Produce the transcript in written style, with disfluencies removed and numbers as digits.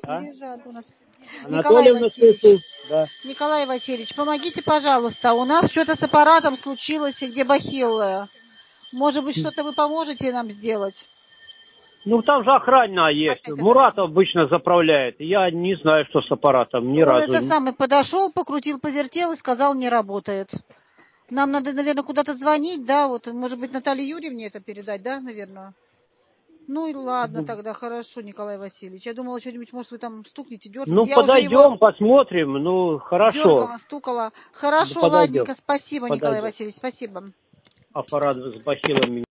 А? Лежат у нас. Анатольевна, слышу. Да. Николай Васильевич, помогите, пожалуйста. У нас что-то с аппаратом случилось, где бахилы. Может быть, что-то вы поможете нам сделать? Ну, там же охранная есть. Опять Мурат это обычно заправляет. Я не знаю, что с аппаратом, ни Он разу. это самый подошел, покрутил, повертел и сказал, не работает. Нам надо, наверное, куда-то звонить, да? Вот, может быть, Наталье Юрьевне это передать, да, наверное? Ну и ладно тогда, хорошо, Николай Васильевич. Я думала, что-нибудь, может, вы там стукнете, дернете. Ну, Я уже его подойдем, посмотрим. Ну, хорошо. дергала, стукала. Ну, Хорошо, подойдем. ладненько, спасибо, Николай Подойдем. Васильевич, спасибо. Аппарат с бахилами.